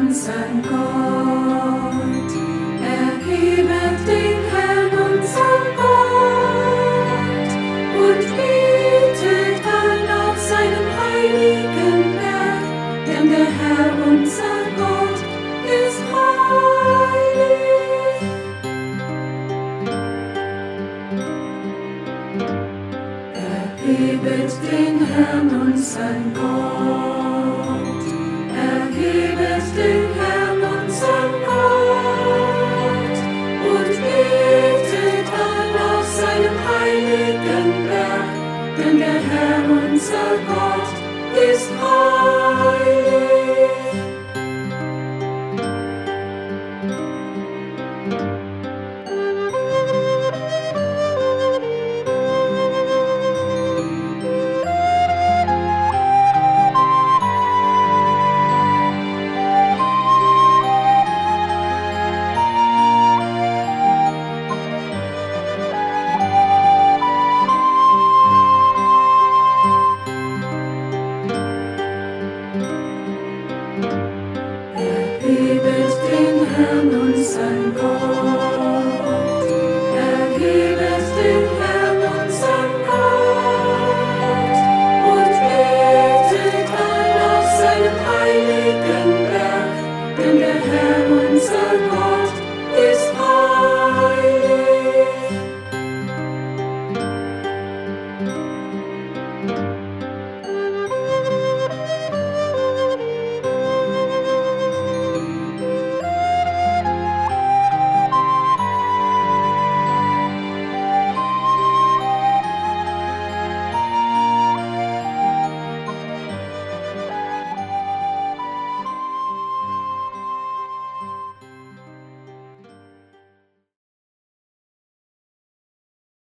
unseren Gott. Erhebet den Herrn, unseren Gott, und betet an auf seinem heiligen Berg, denn der Herr, unser Gott, ist heilig. Erhebet den Herrn, unseren Gott. Erhebet den Herrn, unseren Gott, und betet an auf seinem heiligen Berg, denn der Herr, unser Gott, ist heilig.